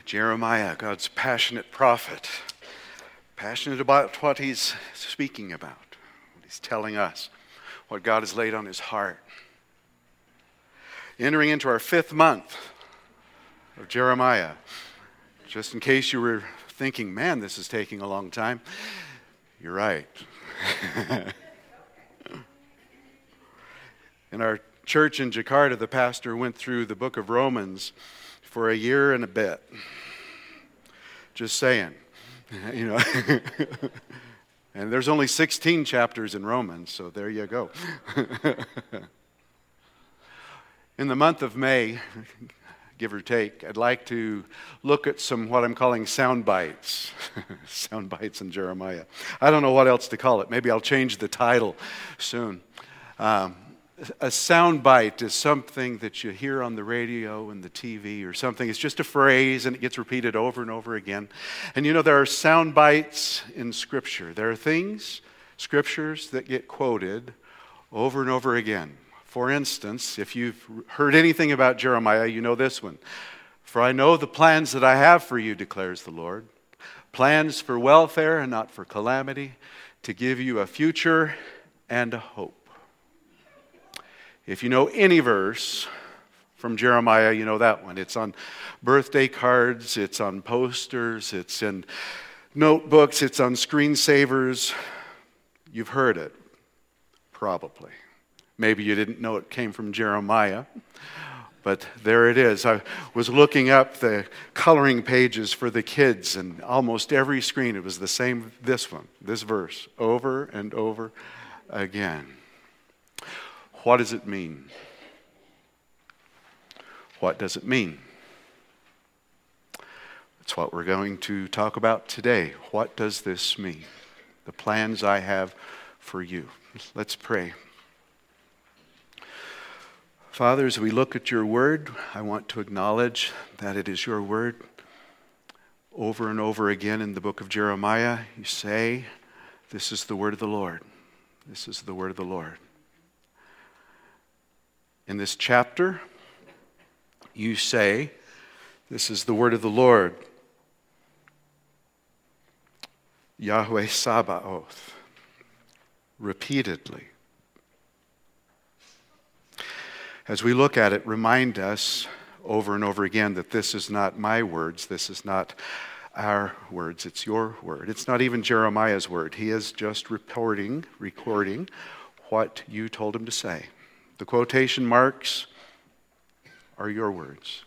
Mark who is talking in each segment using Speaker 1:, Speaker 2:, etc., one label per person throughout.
Speaker 1: Jeremiah, God's passionate prophet, passionate about what he's speaking about, what he's telling us, what God has laid on his heart. Entering into our 5th month of Jeremiah. Just in case you were thinking, man, this is taking a long time, you're right. In our church in Jakarta, the pastor went through the book of Romans for a year and a bit. Just saying, And there's only 16 chapters in Romans, so there you go. In the month of May, give or take, I'd like to look at some what I'm calling sound bites. Sound bites in Jeremiah. I don't know what else to call it. Maybe I'll change the title soon. A sound bite is something that you hear on the radio and the TV or something. It's just a phrase and it gets repeated over and over again. And there are sound bites in Scripture. There are things, Scriptures, that get quoted over and over again. For instance, if you've heard anything about Jeremiah, you know this one. For I know the plans that I have for you, declares the Lord. Plans for welfare and not for calamity, to give you a future and a hope. If you know any verse from Jeremiah, you know that one. It's on birthday cards, it's on posters, it's in notebooks, it's on screensavers. You've heard it, probably. Maybe you didn't know it came from Jeremiah, but there it is. I was looking up the coloring pages for the kids, and almost every screen it was the same, this verse, over and over again. What does it mean? What does it mean? That's what we're going to talk about today. What does this mean? The plans I have for you. Let's pray. Father, as we look at your word, I want to acknowledge that it is your word. Over and over again in the book of Jeremiah, you say, this is the word of the Lord. This is the word of the Lord. In this chapter, you say, this is the word of the Lord. Yahweh Sabaoth. Repeatedly. As we look at it, remind us over and over again that this is not my words, this is not our words, it's your word. It's not even Jeremiah's word. He is just recording what you told him to say. The quotation marks are your words.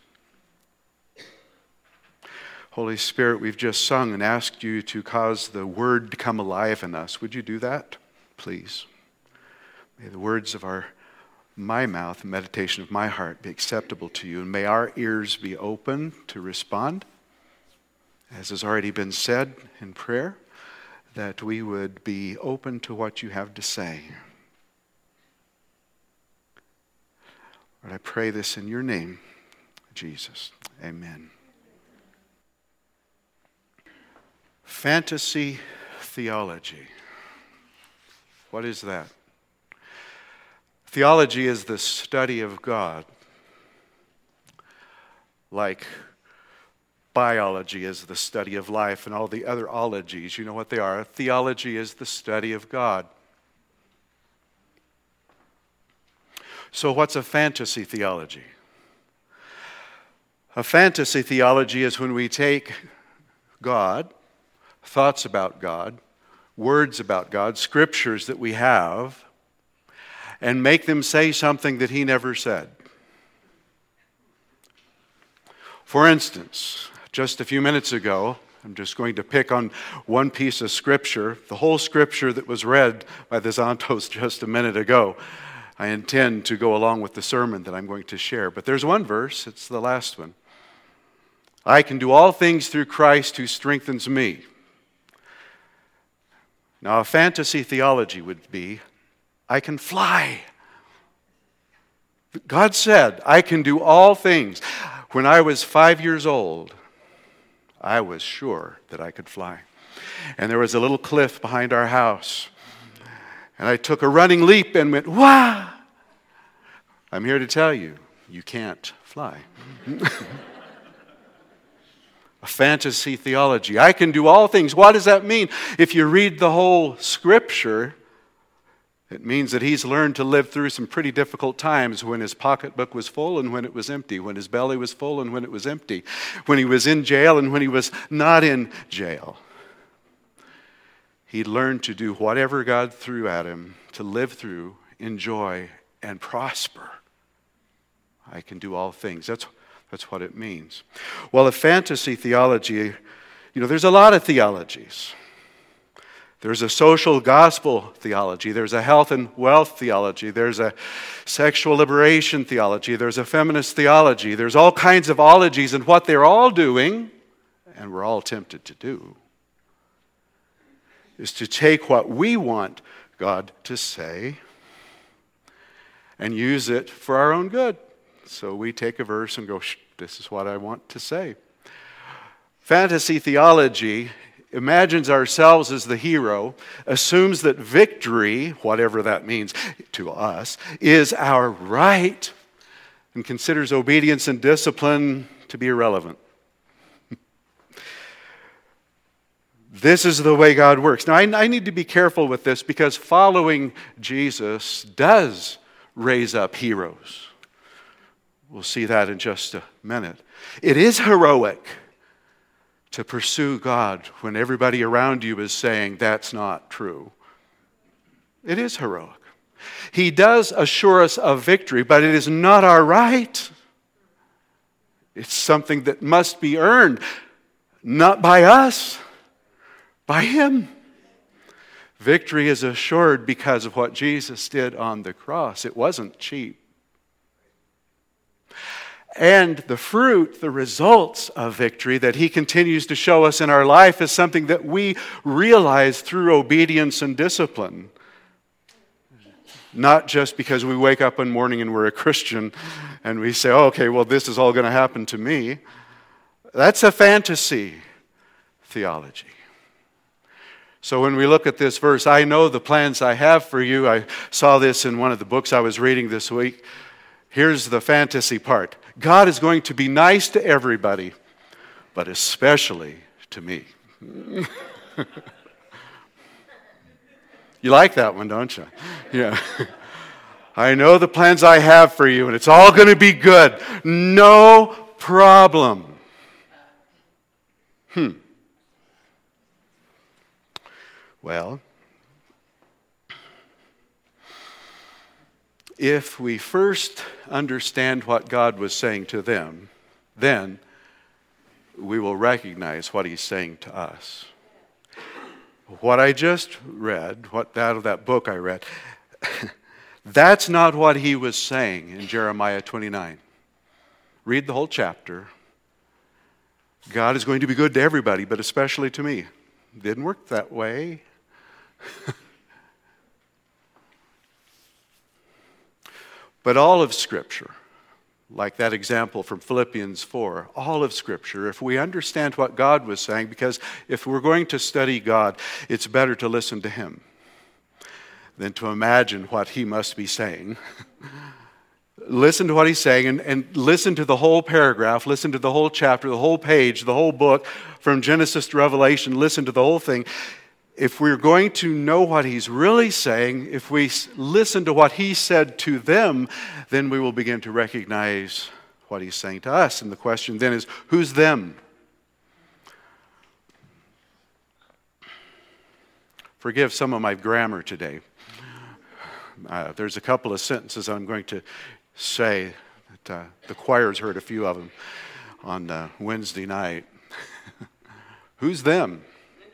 Speaker 1: Holy Spirit, we've just sung and asked you to cause the word to come alive in us. Would you do that, please? May the words of my mouth and meditation of my heart be acceptable to you, and may our ears be open to respond, as has already been said in prayer, that we would be open to what you have to say. Lord, I pray this in your name, Jesus. Amen. Fantasy theology. What is that? Theology is the study of God, like biology is the study of life and all the other ologies. You know what they are. Theology is the study of God. So what's a fantasy theology? A fantasy theology is when we take God, thoughts about God, words about God, scriptures that we have, and make them say something that he never said. For instance, just a few minutes ago, I'm just going to pick on one piece of scripture, the whole scripture that was read by the Zontos just a minute ago. I intend to go along with the sermon that I'm going to share. But there's one verse, it's the last one. I can do all things through Christ who strengthens me. Now, a fantasy theology would be, I can fly. God said, I can do all things. When I was 5 years old, I was sure that I could fly. And there was a little cliff behind our house. And I took a running leap and went, wah! I'm here to tell you, you can't fly. A fantasy theology. I can do all things. What does that mean? If you read the whole Scripture, it means that he's learned to live through some pretty difficult times when his pocketbook was full and when it was empty, when his belly was full and when it was empty, when he was in jail and when he was not in jail. He learned to do whatever God threw at him, to live through, enjoy, and prosper. I can do all things. That's what it means. Well, a fantasy theology, there's a lot of theologies. There's a social gospel theology. There's a health and wealth theology. There's a sexual liberation theology. There's a feminist theology. There's all kinds of ologies, and what they're all doing, and we're all tempted to do, is to take what we want God to say and use it for our own good. So we take a verse and go, this is what I want to say. Fantasy theology imagines ourselves as the hero, assumes that victory, whatever that means to us, is our right, and considers obedience and discipline to be irrelevant. This is the way God works. Now, I need to be careful with this because following Jesus does raise up heroes. We'll see that in just a minute. It is heroic to pursue God when everybody around you is saying that's not true. It is heroic. He does assure us of victory, but it is not our right. It's something that must be earned, not by us, by Him. Victory is assured because of what Jesus did on the cross. It wasn't cheap. And the fruit, the results of victory that He continues to show us in our life is something that we realize through obedience and discipline. Not just because we wake up one morning and we're a Christian and we say, oh, okay, well, this is all going to happen to me. That's a fantasy theology. So when we look at this verse, I know the plans I have for you. I saw this in one of the books I was reading this week. Here's the fantasy part. God is going to be nice to everybody, but especially to me. You like that one, don't you? Yeah. I know the plans I have for you, and it's all going to be good. No problem. Well, if we first understand what God was saying to them, then we will recognize what He's saying to us. What I just read, out of that book I read, that's not what He was saying in Jeremiah 29. Read the whole chapter. God is going to be good to everybody, but especially to me. Didn't work that way. But all of Scripture, like that example from Philippians 4, all of Scripture, if we understand what God was saying, because if we're going to study God, it's better to listen to Him than to imagine what He must be saying. Listen to what He's saying and listen to the whole paragraph, listen to the whole chapter, the whole page, the whole book, from Genesis to Revelation, listen to the whole thing. If we're going to know what He's really saying, if we listen to what He said to them, then we will begin to recognize what He's saying to us. And the question then is, who's them? Forgive some of my grammar today. There's a couple of sentences I'm going to say that the choir's heard a few of them on Wednesday night. Who's them?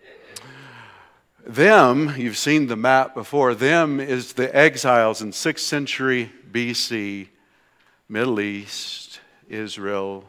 Speaker 1: Them, you've seen the map before, them is the exiles in 6th century BC, Middle East, Israel.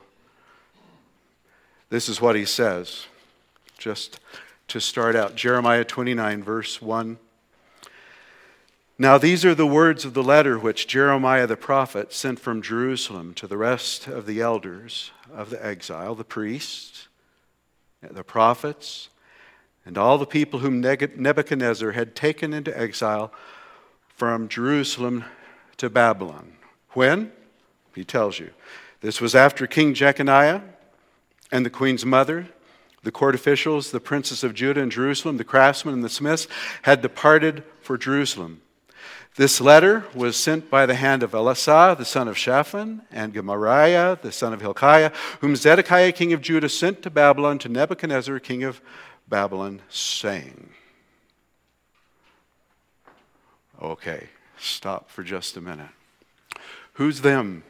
Speaker 1: This is what he says, just to start out, Jeremiah 29, verse 1. Now these are the words of the letter which Jeremiah the prophet sent from Jerusalem to the rest of the elders of the exile, the priests, the prophets, and all the people whom Nebuchadnezzar had taken into exile from Jerusalem to Babylon. When? He tells you. This was after King Jeconiah and the queen's mother, the court officials, the princes of Judah and Jerusalem, the craftsmen and the smiths had departed for Jerusalem. This letter was sent by the hand of Elasah, the son of Shaphan, and Gemariah, the son of Hilkiah, whom Zedekiah, king of Judah, sent to Babylon to Nebuchadnezzar, king of Babylon, saying. Okay, stop for just a minute. Who's them?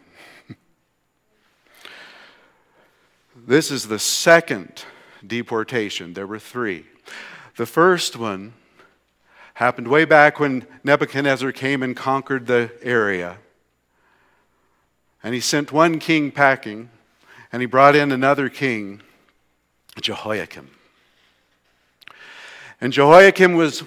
Speaker 1: This is the second deportation. There were three. The first one happened way back when Nebuchadnezzar came and conquered the area. And he sent one king packing, and he brought in another king, Jehoiakim. And Jehoiakim was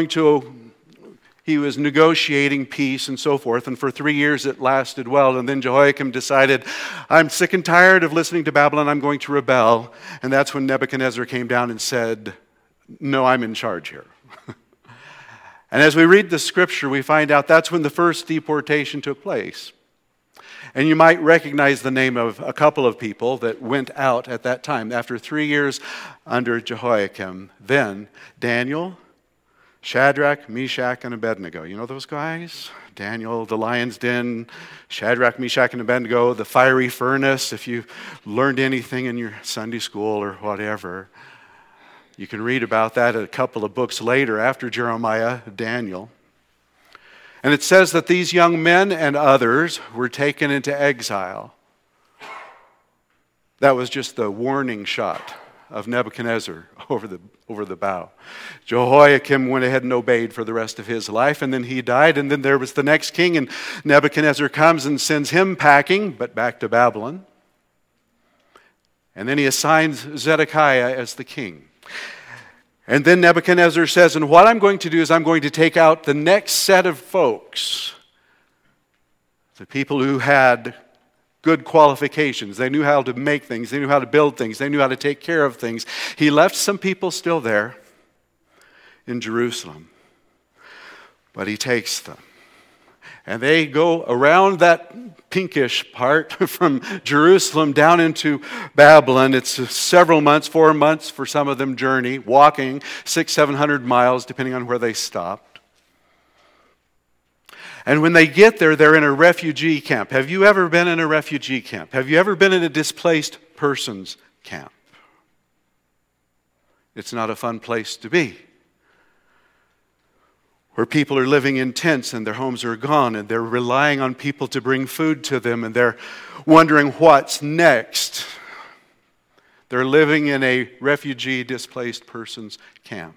Speaker 1: he was negotiating peace and so forth, and for 3 years it lasted well. And then Jehoiakim decided, I'm sick and tired of listening to Babylon, I'm going to rebel. And that's when Nebuchadnezzar came down and said, no, I'm in charge here. And as we read the scripture, we find out that's when the first deportation took place. And you might recognize the name of a couple of people that went out at that time. After 3 years under Jehoiakim, then Daniel, Shadrach, Meshach, and Abednego. You know those guys? Daniel, the lion's den, Shadrach, Meshach, and Abednego, the fiery furnace. If you learned anything in your Sunday school or whatever, you can read about that a couple of books later after Jeremiah, Daniel. And it says that these young men and others were taken into exile. That was just the warning shot of Nebuchadnezzar over the bow. Jehoiakim went ahead and obeyed for the rest of his life, and then he died, and then there was the next king, and Nebuchadnezzar comes and sends him packing, but back to Babylon. And then he assigns Zedekiah as the king. And then Nebuchadnezzar says, and what I'm going to do is I'm going to take out the next set of folks, the people who had good qualifications. They knew how to make things. They knew how to build things. They knew how to take care of things. He left some people still there in Jerusalem, but he takes them. And they go around that pinkish part from Jerusalem down into Babylon. It's several months, 4 months for some of them journey, walking 600-700 miles, depending on where they stopped. And when they get there, they're in a refugee camp. Have you ever been in a refugee camp? Have you ever been in a displaced persons camp? It's not a fun place to be, where people are living in tents and their homes are gone and they're relying on people to bring food to them and they're wondering what's next. They're living in a refugee displaced persons camp.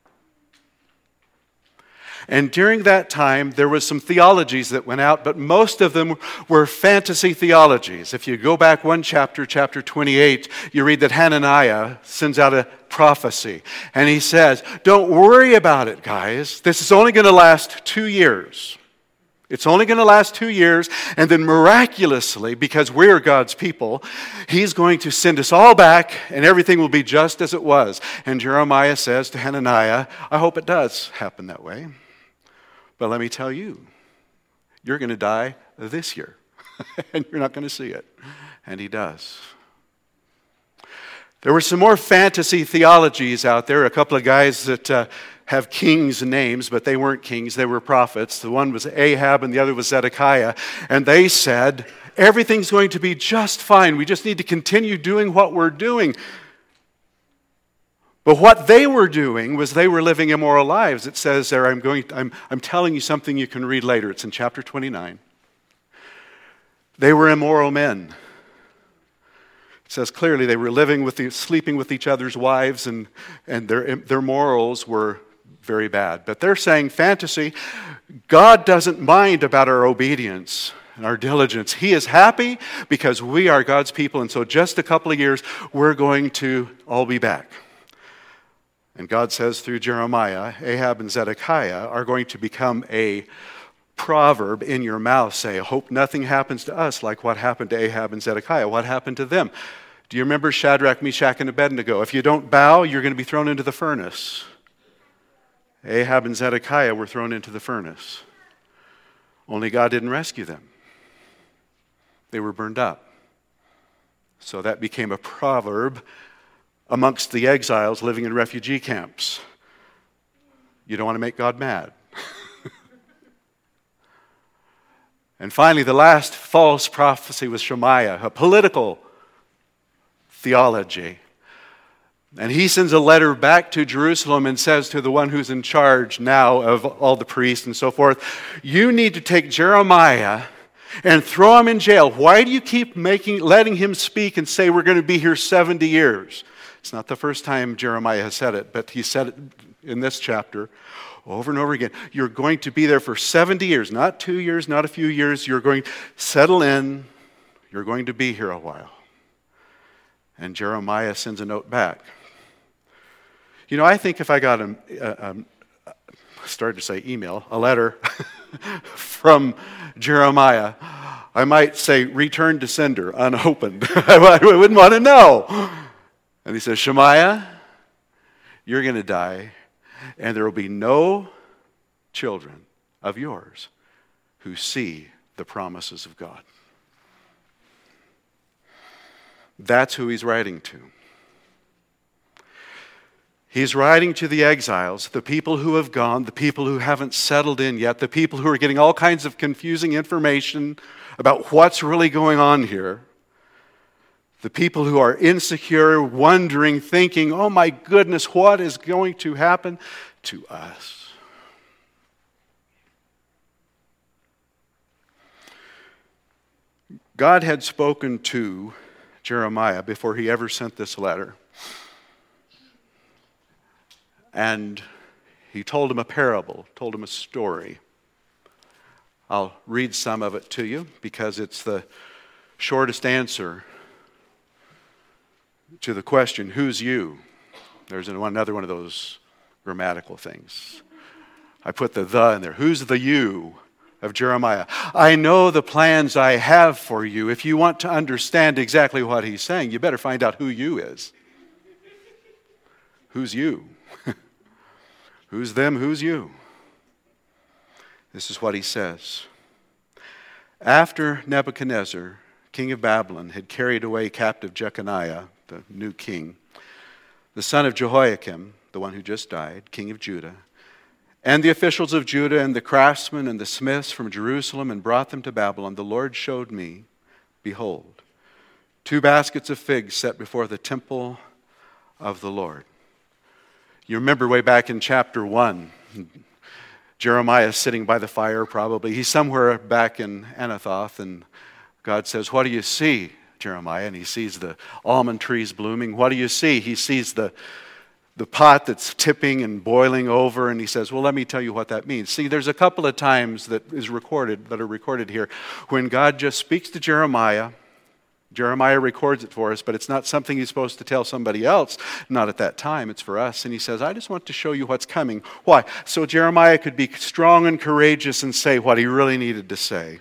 Speaker 1: And during that time, there was some theologies that went out, but most of them were fantasy theologies. If you go back one chapter, chapter 28, you read that Hananiah sends out a prophecy. And he says, don't worry about it, guys. This is only going to last 2 years. It's only going to last 2 years, and then miraculously, because we're God's people, He's going to send us all back, and everything will be just as it was. And Jeremiah says to Hananiah, I hope it does happen that way. But let me tell you, you're going to die this year, and you're not going to see it. And he does. There were some more fantasy theologies out there, a couple of guys that have kings' names, but they weren't kings, they were prophets. The one was Ahab and the other was Zedekiah. And they said, everything's going to be just fine. We just need to continue doing what we're doing. But what they were doing was they were living immoral lives. It says there, I'm telling you something you can read later. It's in chapter 29. They were immoral men. It says clearly they were sleeping with each other's wives, and their morals were very bad. But they're saying fantasy, God doesn't mind about our obedience and our diligence. He is happy because we are God's people, and so just a couple of years, we're going to all be back. And God says through Jeremiah, Ahab and Zedekiah are going to become a proverb in your mouth. Say, hope nothing happens to us like what happened to Ahab and Zedekiah. What happened to them? Do you remember Shadrach, Meshach, and Abednego? If you don't bow, you're going to be thrown into the furnace. Ahab and Zedekiah were thrown into the furnace. Only God didn't rescue them. They were burned up. So that became a proverb amongst the exiles living in refugee camps. You don't want to make God mad. And finally, the last false prophecy was Shemaiah, a political theology. And he sends a letter back to Jerusalem and says to the one who's in charge now of all the priests and so forth, you need to take Jeremiah and throw him in jail. Why do you keep letting him speak and say we're going to be here 70 years? It's not the first time Jeremiah has said it, but he said it in this chapter over and over again. You're going to be there for 70 years, not 2 years, not a few years. You're going to settle in. You're going to be here a while. And Jeremiah sends a note back. You know, I think if I got a letter from Jeremiah, I might say, return to sender, unopened. I wouldn't want to know. And he says, Shemaiah, you're going to die, and there will be no children of yours who see the promises of God. That's who he's writing to. He's writing to the exiles, the people who have gone, the people who haven't settled in yet, the people who are getting all kinds of confusing information about what's really going on here. The people who are insecure, wondering, thinking, oh my goodness, what is going to happen to us? God had spoken to Jeremiah before he ever sent this letter. And he told him a parable, told him a story. I'll read some of it to you because it's the shortest answer to the question, who's you? There's another one of those grammatical things. I put the in there. Who's the you of Jeremiah? I know the plans I have for you. If you want to understand exactly what he's saying, you better find out who you is. Who's you? Who's them? Who's you? This is what he says. After Nebuchadnezzar, king of Babylon, had carried away captive Jeconiah, the new king, the son of Jehoiakim, the one who just died, king of Judah, and the officials of Judah and the craftsmen and the smiths from Jerusalem, and brought them to Babylon, the Lord showed me, behold, 2 baskets of figs set before the temple of the Lord. You remember way back in chapter 1, Jeremiah is sitting by the fire probably. He's somewhere back in Anathoth, and God says, what do you see, Jeremiah? And he sees the almond trees blooming. What do you see? He sees the pot that's tipping and boiling over, and he says, well, let me tell you what that means. See, there's a couple of times that are recorded here when God just speaks to Jeremiah. Jeremiah records it for us, but it's not something he's supposed to tell somebody else. Not at that time. It's for us. And he says, I just want to show you what's coming. Why? So Jeremiah could be strong and courageous and say what he really needed to say.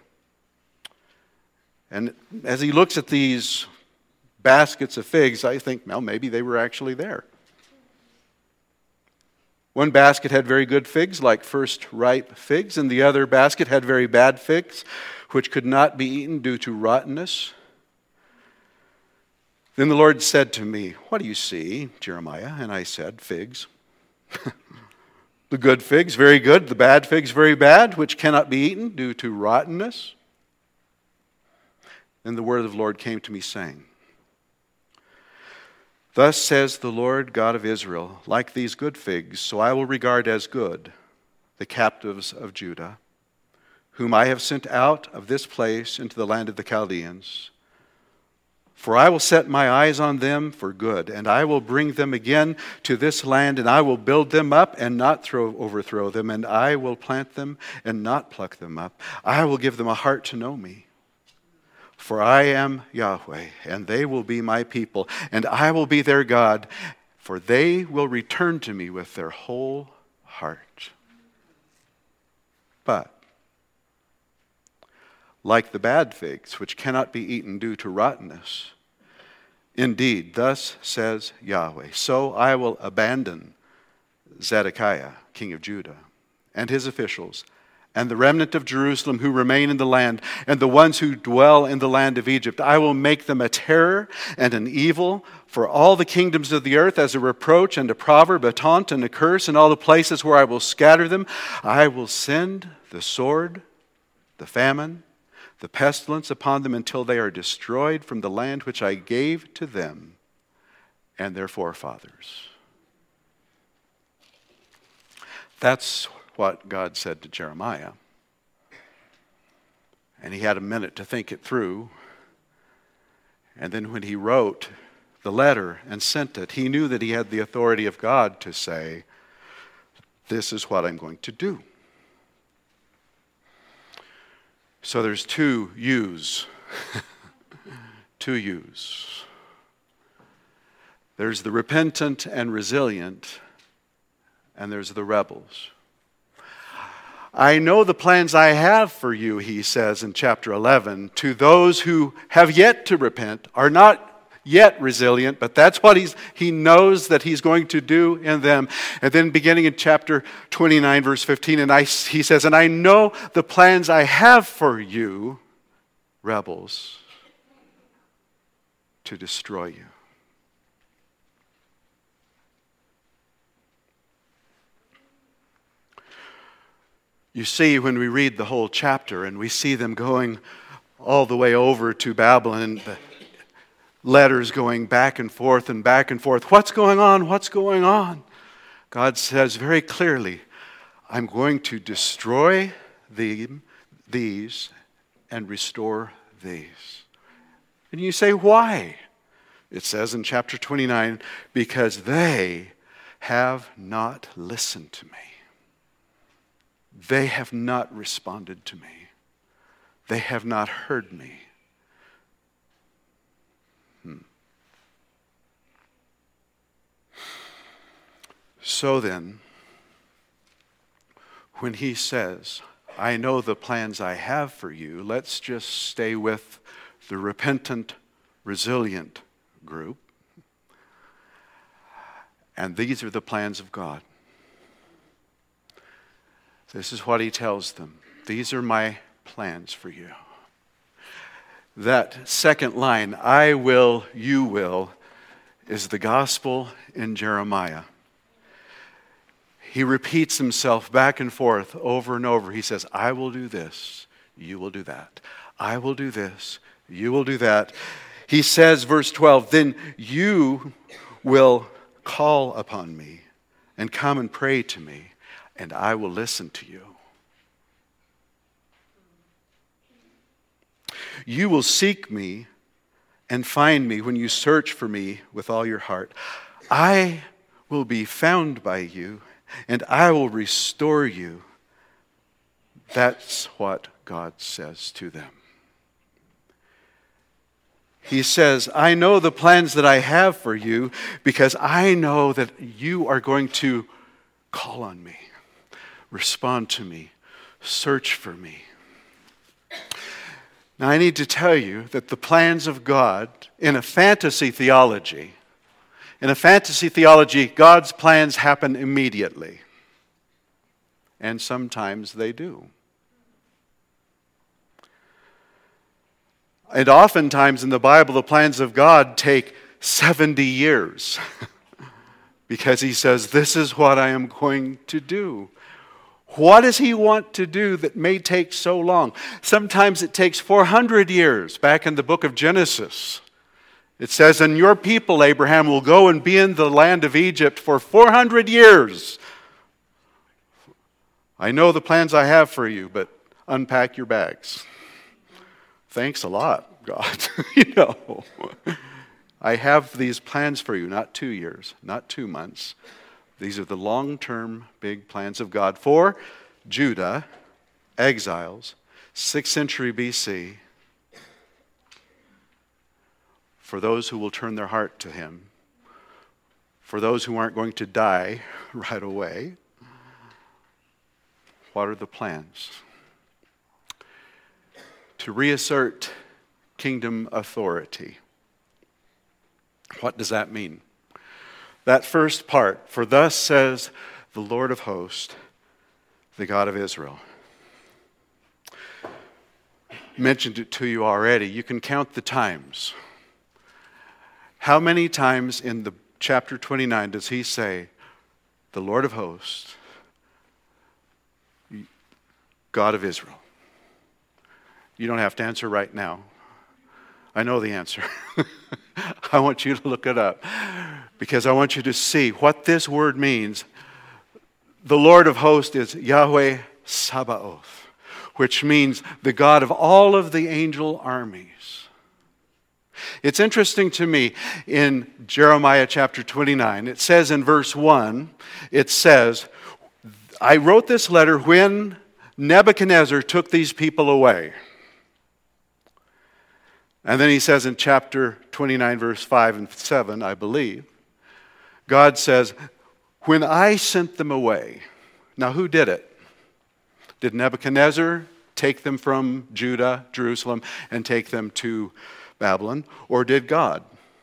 Speaker 1: And as he looks at these baskets of figs, I think, well, maybe they were actually there. One basket had very good figs, like first ripe figs, and the other basket had very bad figs, which could not be eaten due to rottenness. Then the Lord said to me, what do you see, Jeremiah? And I said, figs. The good figs, very good. The bad figs, very bad, which cannot be eaten due to rottenness. Then the word of the Lord came to me, saying, thus says the Lord God of Israel, like these good figs, so I will regard as good the captives of Judah, whom I have sent out of this place into the land of the Chaldeans. For I will set my eyes on them for good, and I will bring them again to this land, and I will build them up and not overthrow them, and I will plant them and not pluck them up. I will give them a heart to know me. For I am Yahweh, and they will be my people, and I will be their God, for they will return to me with their whole heart. But like the bad figs, which cannot be eaten due to rottenness, indeed, thus says Yahweh, so I will abandon Zedekiah, king of Judah, and his officials, and the remnant of Jerusalem who remain in the land, and the ones who dwell in the land of Egypt. I will make them a terror and an evil for all the kingdoms of the earth, as a reproach and a proverb, a taunt and a curse, in all the places where I will scatter them. I will send the sword, the famine, the pestilence upon them until they are destroyed from the land which I gave to them and their forefathers. That's what God said to Jeremiah. And he had a minute to think it through. And then when he wrote the letter and sent it, he knew that he had the authority of God to say, this is what I'm going to do. So there's two yous. Two yous. There's the repentant and resilient, and there's the rebels. I know the plans I have for you, he says in chapter 11, to those who have yet to repent, are not yet resilient, but that's what he knows that he's going to do in them. And then beginning in chapter 29, verse 15, he says, and I know the plans I have for you, rebels, to destroy you. You see, when we read the whole chapter and we see them going all the way over to Babylon, and the letters going back and forth and back and forth, what's going on? What's going on? God says very clearly, I'm going to destroy these and restore these. And you say, why? It says in chapter 29, because they have not listened to me. They have not responded to me. They have not heard me. So then, when he says, I know the plans I have for you, let's just stay with the repentant, resilient group. And these are the plans of God. This is what he tells them. These are my plans for you. That second line, I will, you will, is the gospel in Jeremiah. He repeats himself back and forth over and over. He says, I will do this, you will do that. I will do this, you will do that. He says, verse 12, then you will call upon me and come and pray to me, and I will listen to you. You will seek me and find me when you search for me with all your heart. I will be found by you, and I will restore you. That's what God says to them. He says, I know the plans that I have for you because I know that you are going to call on me, respond to me, search for me. Now I need to tell you that the plans of God in a fantasy theology, God's plans happen immediately. And sometimes they do. And oftentimes in the Bible, the plans of God take 70 years because he says, this is what I am going to do. What does he want to do that may take so long? Sometimes it takes 400 years. Back in the book of Genesis, it says, and your people, Abraham, will go and be in the land of Egypt for 400 years. I know the plans I have for you, but unpack your bags. Thanks a lot, God. I have these plans for you, not 2 years, not 2 months. These are the long-term big plans of God for Judah, exiles, 6th century BC, for those who will turn their heart to him, for those who aren't going to die right away. What are the plans? To reassert kingdom authority. What does that mean? That first part, for thus says the Lord of hosts, the God of Israel. mentioned it to you already. You can count the times. How many times in the chapter 29 does he say, the Lord of hosts, God of Israel? You don't have to answer right now. I know the answer. I want you to look it up because I want you to see what this word means. The Lord of hosts is Yahweh Sabaoth, which means the God of all of the angel armies. It's interesting to me in Jeremiah chapter 29, it says in verse 1, it says, I wrote this letter when Nebuchadnezzar took these people away. And then he says in chapter 29, verse 5 and 7, I believe, God says, when I sent them away. Now, who did it? Did Nebuchadnezzar take them from Judah, Jerusalem, and take them to Babylon? Or did God?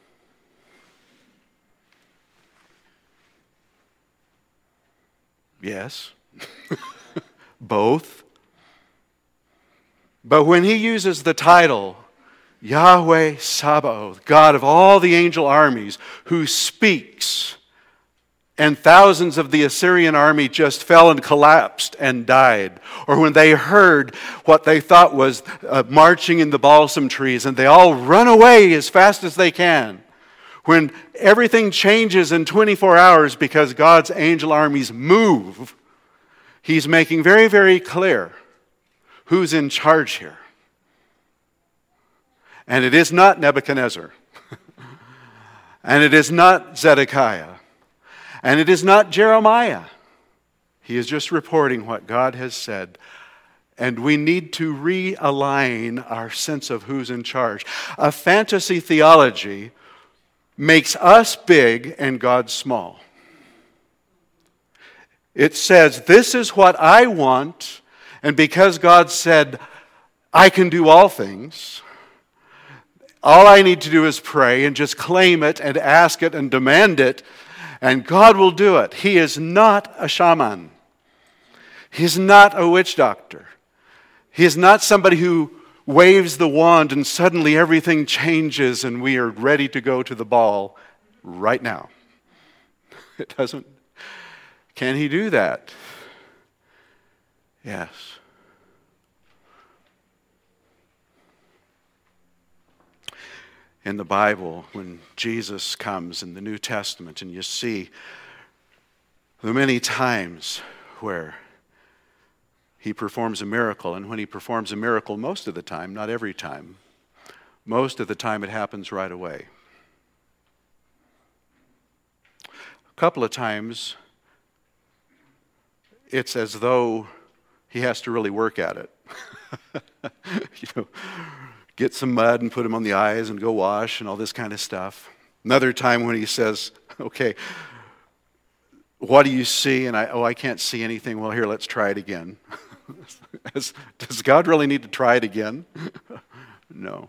Speaker 1: Yes. Both. But when he uses the title, Yahweh Sabaoth, God of all the angel armies, who speaks, and thousands of the Assyrian army just fell and collapsed and died. Or when they heard what they thought was marching in the balsam trees, and they all run away as fast as they can. When everything changes in 24 hours because God's angel armies move, he's making very, very clear who's in charge here. And it is not Nebuchadnezzar. And it is not Zedekiah. And it is not Jeremiah. He is just reporting what God has said. And we need to realign our sense of who's in charge. A fantasy theology makes us big and God small. It says, this is what I want, and because God said, I can do all things, all I need to do is pray and just claim it and ask it and demand it, and God will do it. He is not a shaman. He's not a witch doctor. He is not somebody who waves the wand and suddenly everything changes and we are ready to go to the ball right now. It doesn't. Can he do that? Yes. In the Bible, when Jesus comes in the New Testament, and you see the many times where he performs a miracle, and when he performs a miracle, most of the time, not every time, most of the time it happens right away. A couple of times, it's as though he has to really work at it. Get some mud and put them on the eyes and go wash and all this kind of stuff. Another time when he says, okay, what do you see? And I can't see anything. Well, here, let's try it again. Does God really need to try it again? No.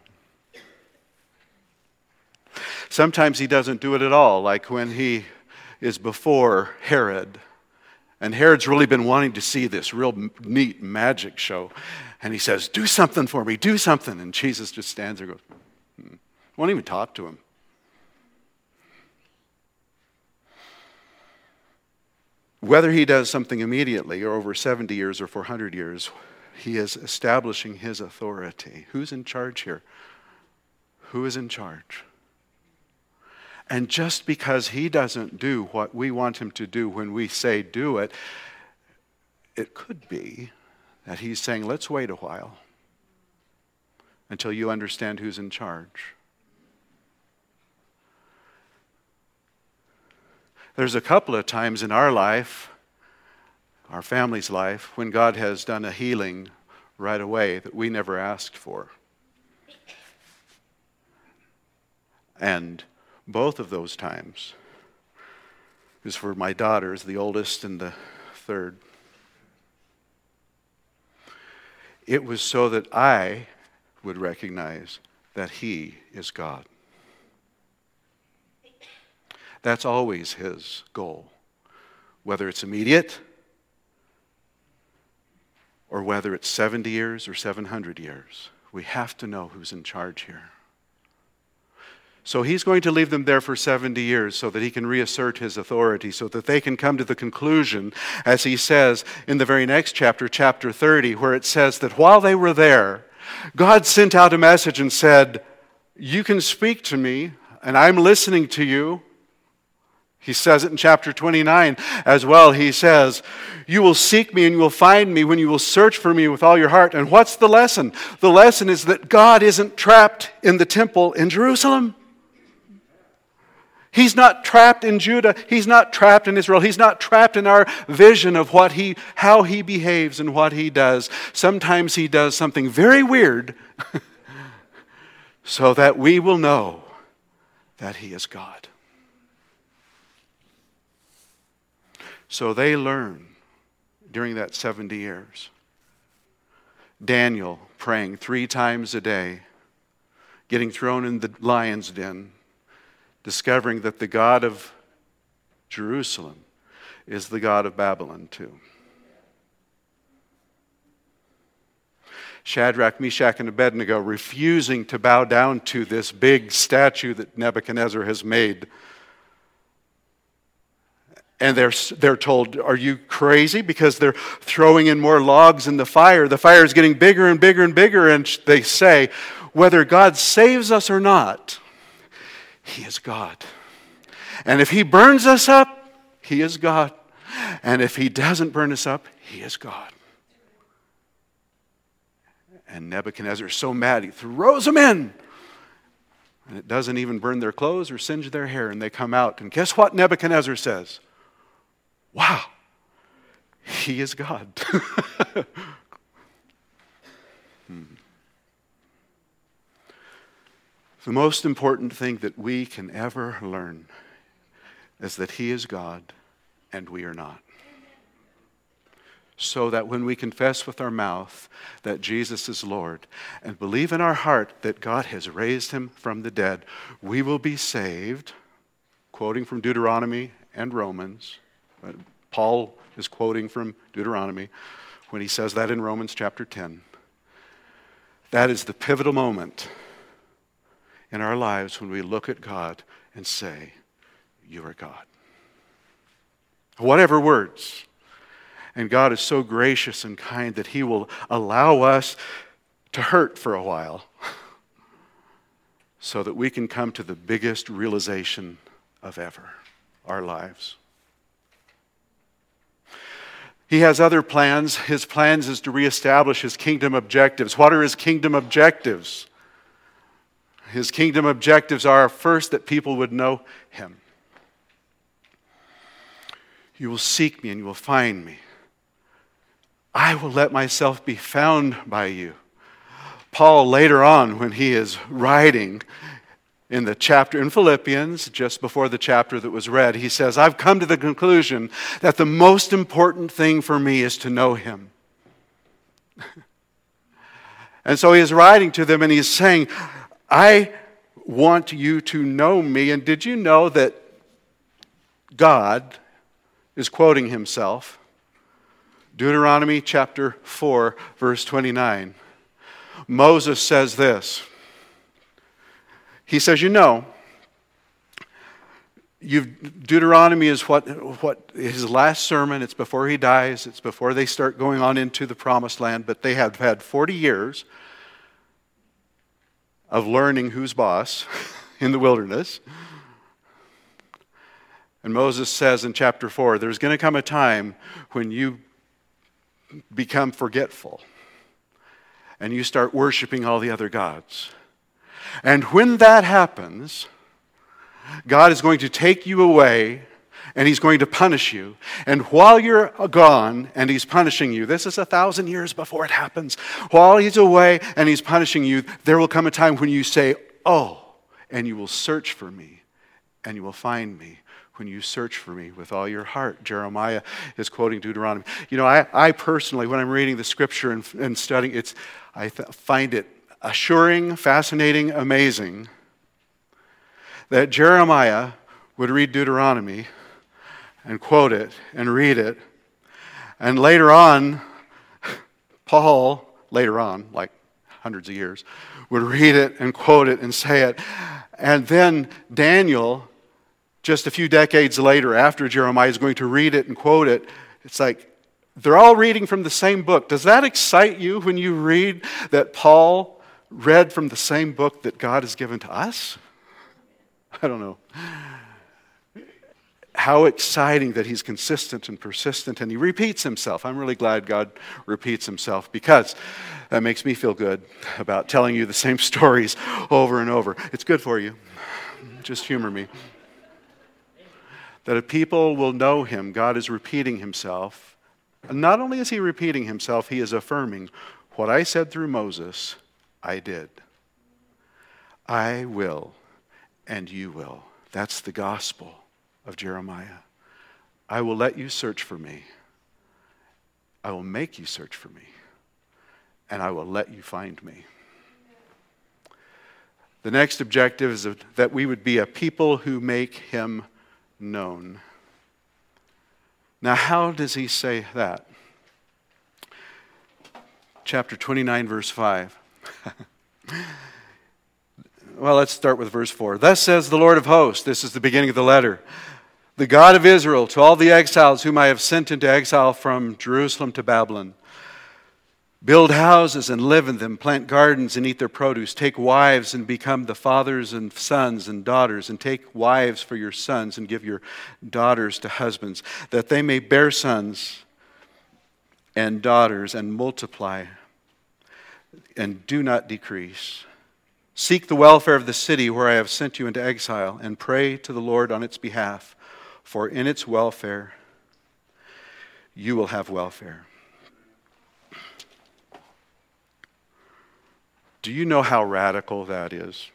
Speaker 1: Sometimes he doesn't do it at all, like when he is before Herod. And Herod's really been wanting to see this real neat magic show. And he says, do something for me, do something. And Jesus just stands there and goes, won't even talk to him. Whether he does something immediately or over 70 years or 400 years, he is establishing his authority. Who's in charge here? Who is in charge? And just because he doesn't do what we want him to do when we say do it, it could be that he's saying, let's wait a while until you understand who's in charge. There's a couple of times in our life, our family's life, when God has done a healing right away that we never asked for. And both of those times is for my daughters, the oldest and the third. It was so that I would recognize that He is God. That's always His goal, whether it's immediate or whether it's 70 years or 700 years. We have to know who's in charge here. So he's going to leave them there for 70 years so that he can reassert his authority, so that they can come to the conclusion, as he says in the very next chapter, chapter 30, where it says that while they were there, God sent out a message and said, you can speak to me, and I'm listening to you. He says it in chapter 29 as well. He says, you will seek me and you will find me when you will search for me with all your heart. And what's the lesson? The lesson is that God isn't trapped in the temple in Jerusalem. He's not trapped in Judah. He's not trapped in Israel. He's not trapped in our vision of how he behaves and what he does. Sometimes he does something very weird so that we will know that he is God. So they learn during that 70 years. Daniel praying 3 times a day, getting thrown in the lion's den, discovering that the God of Jerusalem is the God of Babylon too. Shadrach, Meshach, and Abednego refusing to bow down to this big statue that Nebuchadnezzar has made. And they're told, are you crazy? Because they're throwing in more logs in the fire. The fire is getting bigger and bigger and bigger. And they say, whether God saves us or not, he is God. And if he burns us up, he is God. And if he doesn't burn us up, he is God. And Nebuchadnezzar is so mad, he throws them in. And it doesn't even burn their clothes or singe their hair. And they come out. And guess what Nebuchadnezzar says? Wow, he is God. The most important thing that we can ever learn is that he is God and we are not. So that when we confess with our mouth that Jesus is Lord and believe in our heart that God has raised him from the dead, we will be saved, quoting from Deuteronomy and Romans. Paul is quoting from Deuteronomy when he says that in Romans chapter 10. That is the pivotal moment in our lives when we look at God and say, you are God. Whatever words. And God is so gracious and kind that he will allow us to hurt for a while so that we can come to the biggest realization of ever, our lives. He has other plans. His plans is to reestablish his kingdom objectives. What are his kingdom objectives? His kingdom objectives are first that people would know him. You will seek me and you will find me. I will let myself be found by you. Paul later on, when he is writing in the chapter in Philippians, just before the chapter that was read, he says, I've come to the conclusion that the most important thing for me is to know him. And so he is writing to them and he's saying, I want you to know me. And did you know that God is quoting himself? Deuteronomy chapter 4, verse 29. Moses says this. He says, Deuteronomy is what his last sermon, it's before he dies, it's before they start going on into the promised land, but they have had 40 years of learning who's boss in the wilderness. And Moses says in chapter 4, there's going to come a time when you become forgetful and you start worshiping all the other gods. And when that happens, God is going to take you away and he's going to punish you. And while you're gone and he's punishing you, this is 1,000 years before it happens, while he's away and he's punishing you, there will come a time when you say, oh, and you will search for me and you will find me when you search for me with all your heart. Jeremiah is quoting Deuteronomy. I personally, when I'm reading the scripture and studying, I find it assuring, fascinating, amazing that Jeremiah would read Deuteronomy and quote it and read it. And later on, Paul, like hundreds of years, would read it and quote it and say it. And then Daniel, just a few decades later, after Jeremiah, is going to read it and quote it. It's like they're all reading from the same book. Does that excite you when you read that Paul read from the same book that God has given to us? I don't know. How exciting that he's consistent and persistent and he repeats himself. I'm really glad God repeats himself because that makes me feel good about telling you the same stories over and over. It's good for you. Just humor me. That if people will know him, God is repeating himself. And not only is he repeating himself, he is affirming what I said through Moses, I did. I will and you will. That's the gospel of Jeremiah. I will let you search for me. I will make you search for me. And I will let you find me. The next objective is that we would be a people who make him known. Now, how does he say that? Chapter 29, verse 5. Well, let's start with verse 4. Thus says the Lord of hosts, this is the beginning of the letter, the God of Israel, to all the exiles whom I have sent into exile from Jerusalem to Babylon. Build houses and live in them, plant gardens and eat their produce, take wives and become the fathers and sons and daughters, and take wives for your sons and give your daughters to husbands, that they may bear sons and daughters and multiply and do not decrease. Seek the welfare of the city where I have sent you into exile and pray to the Lord on its behalf, for in its welfare you will have welfare. Do you know how radical that is?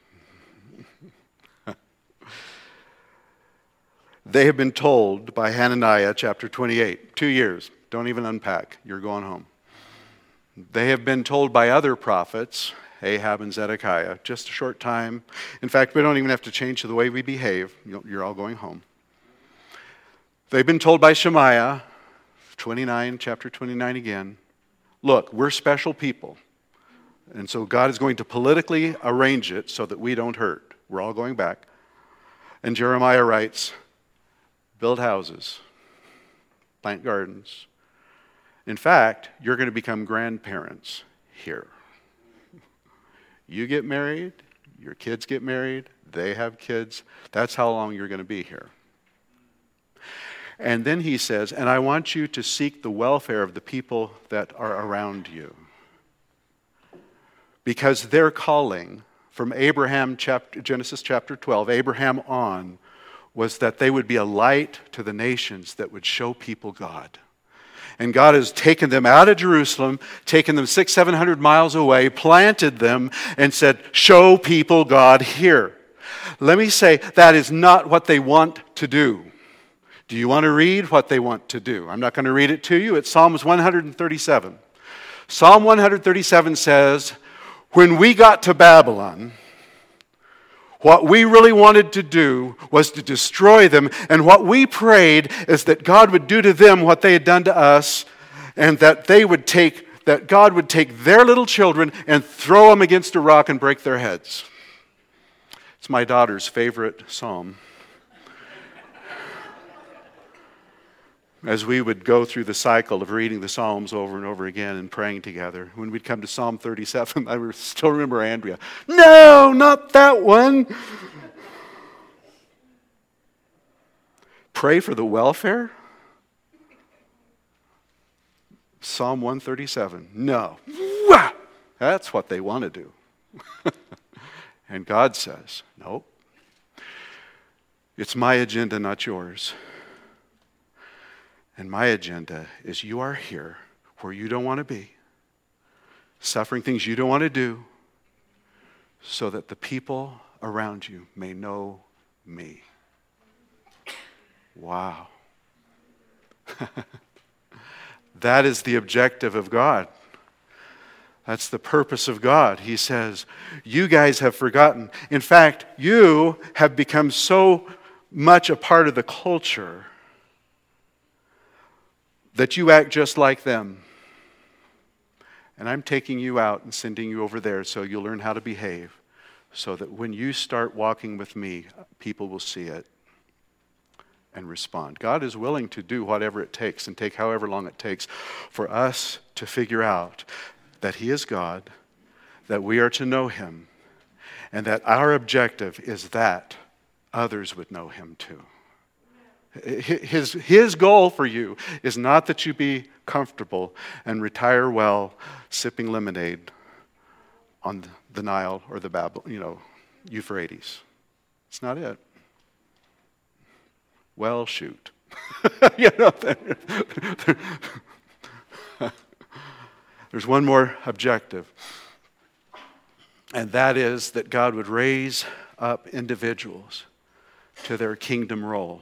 Speaker 1: They have been told by Hananiah, chapter 28, 2 years. Don't even unpack. You're going home. They have been told by other prophets, Ahab and Zedekiah, just a short time. In fact, we don't even have to change the way we behave. You're all going home. They've been told by Shemaiah, chapter 29 again, look, we're special people. And so God is going to politically arrange it so that we don't hurt. We're all going back. And Jeremiah writes, build houses, plant gardens. In fact, you're going to become grandparents here. You get married, your kids get married, they have kids. That's how long you're going to be here. And then he says, and I want you to seek the welfare of the people that are around you. Because their calling from Abraham, Genesis chapter 12, Abraham on, was that they would be a light to the nations that would show people God. And God has taken them out of Jerusalem, taken them 600-700 miles away, planted them, and said, show people God here. Let me say, that is not what they want to do. Do you want to read what they want to do? I'm not going to read it to you. It's Psalms 137. Psalm 137 says, when we got to Babylon, what we really wanted to do was to destroy them. And what we prayed is that God would do to them what they had done to us, and that God would take their little children and throw them against a rock and break their heads. It's my daughter's favorite psalm. As we would go through the cycle of reading the Psalms over and over again and praying together, when we'd come to Psalm 37, I still remember Andrea. No, not that one. Pray for the welfare? Psalm 137. No. That's what they want to do. And God says, nope. It's my agenda, not yours. And my agenda is you are here where you don't want to be, suffering things you don't want to do, so that the people around you may know me. Wow. That is the objective of God. That's the purpose of God. He says, you guys have forgotten. In fact, you have become so much a part of the culture that you act just like them. And I'm taking you out and sending you over there so you'll learn how to behave, so that when you start walking with me, people will see it and respond. God is willing to do whatever it takes and take however long it takes for us to figure out that He is God, that we are to know Him, and that our objective is that others would know Him too. His goal for you is not that you be comfortable and retire well sipping lemonade on the Nile or the Euphrates. It's not it. Well, shoot. There's one more objective, and that is that God would raise up individuals to their kingdom role.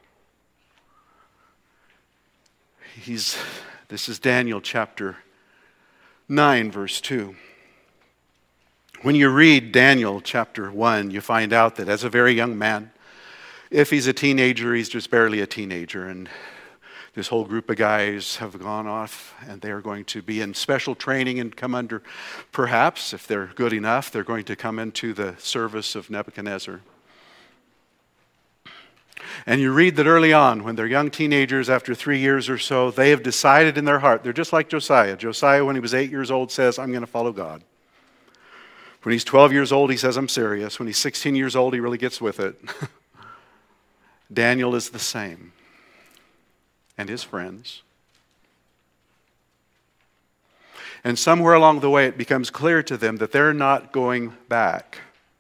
Speaker 1: This is Daniel chapter 9, verse 2. When you read Daniel chapter 1, you find out that as a very young man, if he's a teenager, he's just barely a teenager, and this whole group of guys have gone off, and they're going to be in special training and come under, perhaps, if they're good enough, they're going to come into the service of Nebuchadnezzar. And you read that early on, when they're young teenagers, after 3 years or so, they have decided in their heart, they're just like Josiah. Josiah, when he was 8 years old, says, I'm going to follow God. When he's 12 years old, he says, I'm serious. When he's 16 years old, he really gets with it. Daniel is the same. And his friends. And somewhere along the way, it becomes clear to them that they're not going back.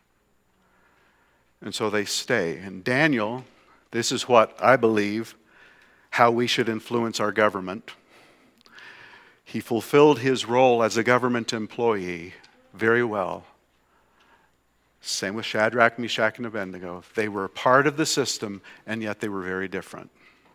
Speaker 1: And so they stay. And Daniel, this is what I believe, how we should influence our government. He fulfilled his role as a government employee very well. Same with Shadrach, Meshach, and Abednego. They were a part of the system, and yet they were very different.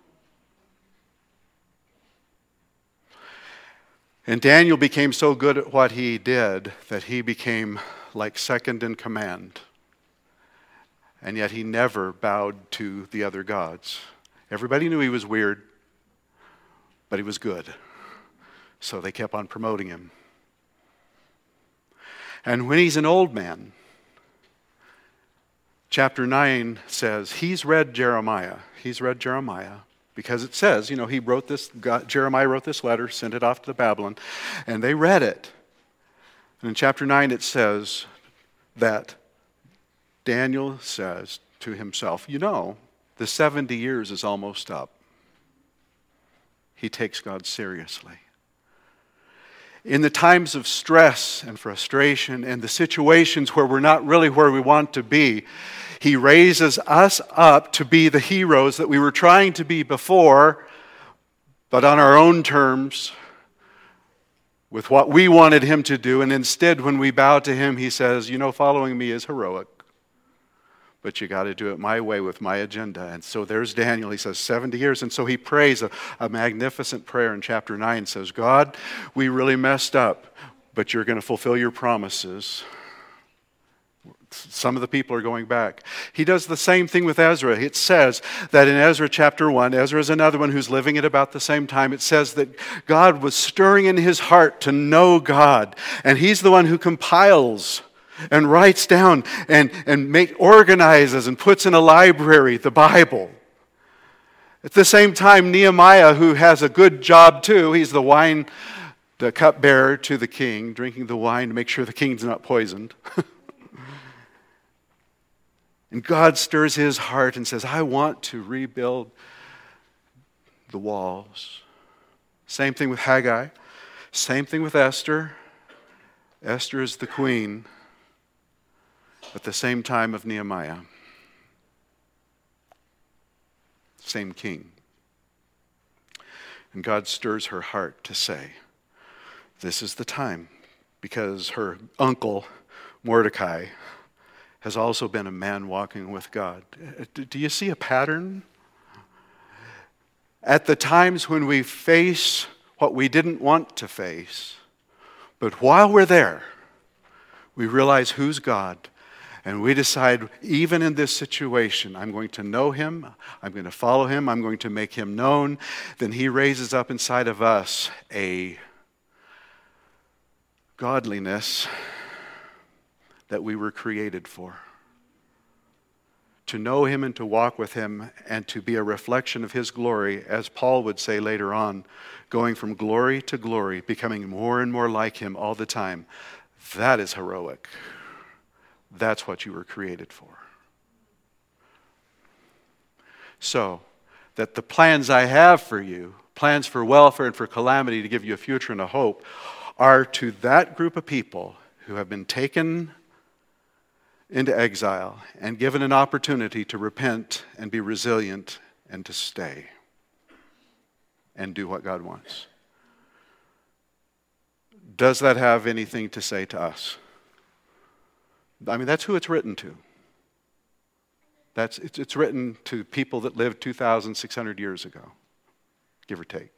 Speaker 1: And Daniel became so good at what he did that he became like second in command. And yet he never bowed to the other gods. Everybody knew he was weird, but he was good. So they kept on promoting him. And when he's an old man, chapter 9 says, he's read Jeremiah. Because it says, he wrote this, Jeremiah wrote this letter, sent it off to Babylon, and they read it. And in chapter 9 it says that Daniel says to himself, the 70 years is almost up. He takes God seriously. In the times of stress and frustration and the situations where we're not really where we want to be, He raises us up to be the heroes that we were trying to be before, but on our own terms, with what we wanted Him to do. And instead, when we bow to Him, He says, following me is heroic, but you got to do it my way with my agenda. And so there's Daniel. He says 70 years. And so he prays a magnificent prayer in chapter 9. Says, God, we really messed up, but you're going to fulfill your promises. Some of the people are going back. He does the same thing with Ezra. It says that in Ezra chapter 1, Ezra is another one who's living at about the same time. It says that God was stirring in his heart to know God. And he's the one who compiles and writes down and organizes and puts in a library the Bible. At the same time, Nehemiah, who has a good job too, he's the cupbearer to the king, drinking the wine to make sure the king's not poisoned. And God stirs his heart and says, I want to rebuild the walls. Same thing with Haggai. Same thing with Esther. Esther is the queen at the same time of Nehemiah. Same king. And God stirs her heart to say, this is the time, because her uncle, Mordecai, has also been a man walking with God. Do you see a pattern? At the times when we face what we didn't want to face, but while we're there, we realize who's God. And we decide, even in this situation, I'm going to know Him, I'm going to follow Him, I'm going to make Him known. Then He raises up inside of us a godliness that we were created for. To know him and to walk with him and to be a reflection of his glory, as Paul would say later on, going from glory to glory, becoming more and more like him all the time. That is heroic. That's what you were created for. So, that the plans I have for you, plans for welfare and for calamity to give you a future and a hope, are to that group of people who have been taken into exile and given an opportunity to repent and be resilient and to stay and do what God wants. Does that have anything to say to us? I mean, that's who it's written to. It's written to people that lived 2,600 years ago, give or take.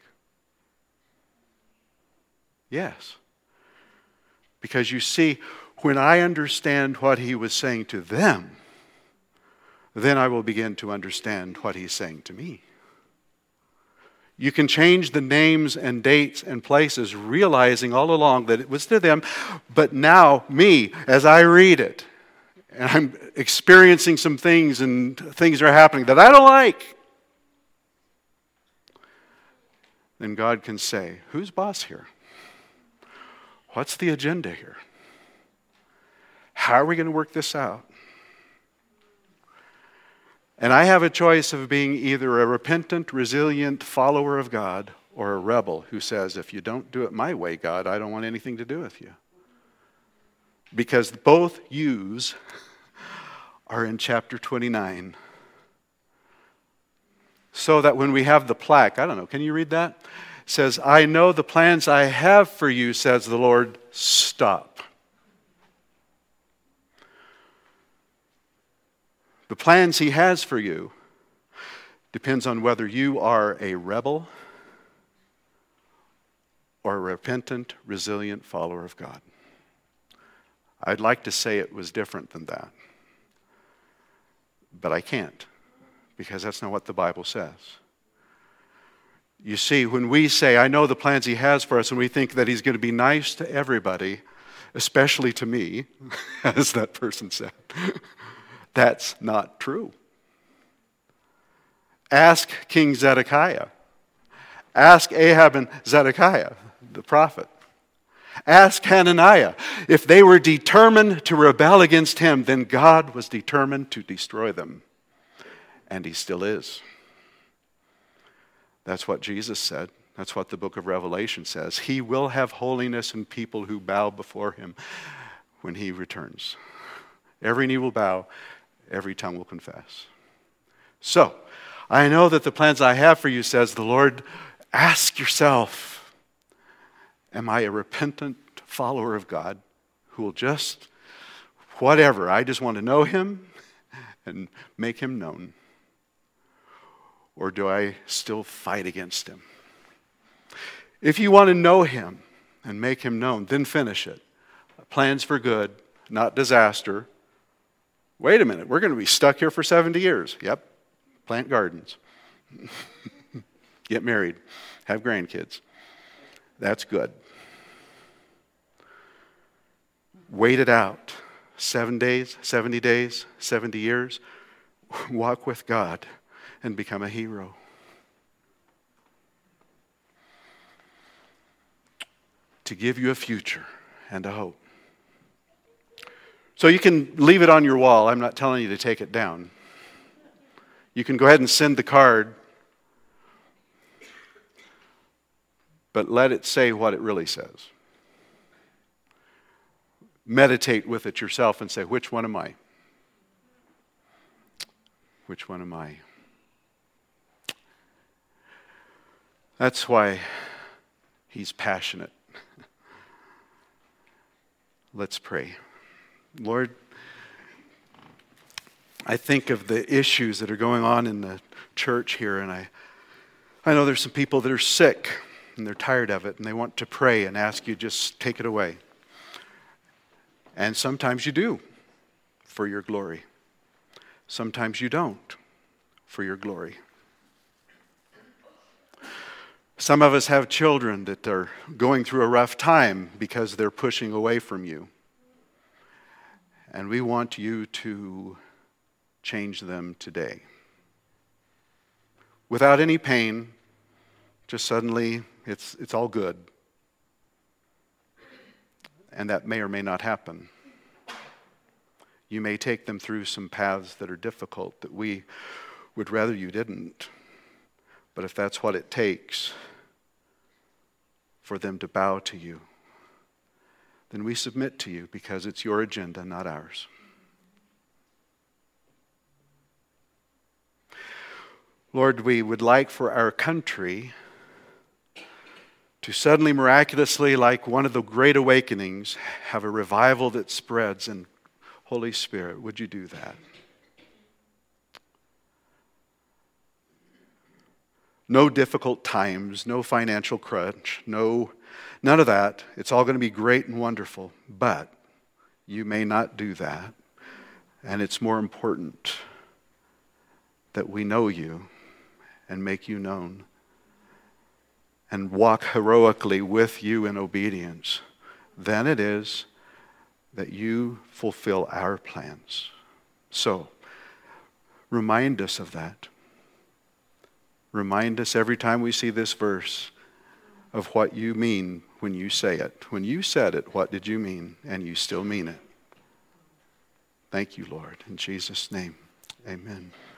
Speaker 1: Yes. Because you see, when I understand what he was saying to them, then I will begin to understand what he's saying to me. You can change the names and dates and places, realizing all along that it was to them, but now me, as I read it, and I'm experiencing some things and things are happening that I don't like, then God can say, who's boss here? What's the agenda here? How are we going to work this out? And I have a choice of being either a repentant, resilient follower of God or a rebel who says, if you don't do it my way, God, I don't want anything to do with you. Because both yous are in chapter 29. So that when we have the plaque, I don't know, can you read that? It says, I know the plans I have for you, says the Lord, stop. The plans he has for you depends on whether you are a rebel or a repentant, resilient follower of God. I'd like to say it was different than that, but I can't, because that's not what the Bible says. You see, when we say, I know the plans he has for us, and we think that he's going to be nice to everybody, especially to me, as that person said, that's not true. Ask King Zedekiah. Ask Ahab and Zedekiah, the prophet. Ask Hananiah. If they were determined to rebel against him, then God was determined to destroy them. And he still is. That's what Jesus said. That's what the book of Revelation says. He will have holiness in people who bow before him when he returns. Every knee will bow, every tongue will confess. So, I know that the plans I have for you, says the Lord. Ask yourself, am I a repentant follower of God who will just, whatever, I just want to know him and make him known? Or do I still fight against him? If you want to know him and make him known, then finish it. Plans for good, not disaster. Wait a minute, we're going to be stuck here for 70 years. Yep, plant gardens. Get married, have grandkids. That's good. Wait it out. 7 days, 70 days, 70 years. Walk with God and become a hero. To give you a future and a hope. So you can leave it on your wall. I'm not telling you to take it down. You can go ahead and send the card, but let it say what it really says. Meditate with it yourself and say, which one am I? Which one am I? That's why he's passionate. Let's pray. Lord, I think of the issues that are going on in the church here, and I know there's some people that are sick, and they're tired of it, and they want to pray and ask you just take it away. And sometimes you do, for your glory. Sometimes you don't, for your glory. Some of us have children that are going through a rough time because they're pushing away from you. And we want you to change them today. Without any pain, just suddenly it's all good. And that may or may not happen. You may take them through some paths that are difficult that we would rather you didn't. But if that's what it takes for them to bow to you, then we submit to you because it's your agenda, not ours. Lord, we would like for our country to suddenly, miraculously, like one of the great awakenings, have a revival that spreads. And Holy Spirit, would you do that? No difficult times, no financial crunch, none of that. It's all going to be great and wonderful, but you may not do that. And it's more important that we know you and make you known and walk heroically with you in obedience than it is that you fulfill our plans. So, remind us of that. Remind us every time we see this verse of what you mean when you say it. When you said it, what did you mean? And you still mean it. Thank you, Lord. In Jesus' name, amen.